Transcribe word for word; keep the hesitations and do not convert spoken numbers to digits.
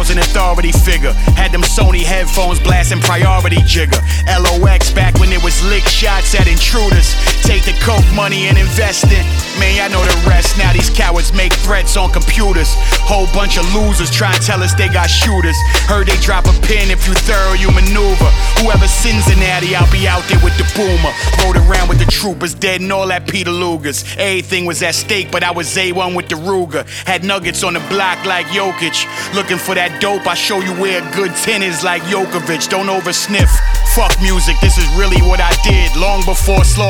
was an authority figure. Had them Sony headphones blasting priority jigger. L O X back when it was lick shots at intruders. Take the coke money and invest it. Man, I know the rest. Now these cowards make threats on computers. Whole bunch of losers try and tell us they got shooters. Heard they drop a pin if you thorough, you maneuver. Whoever sends an addy, I'll be out there with the boomer. Rode around with the troopers, dead and all that Peter Lugers. Everything was at stake, but I was A one with the Ruger. Had nuggets on the block like Jokic. Looking for that dope, I show you where a good ten is like Jokovic. Don't over sniff. Fuck music, this is really what I did long before Slaughter.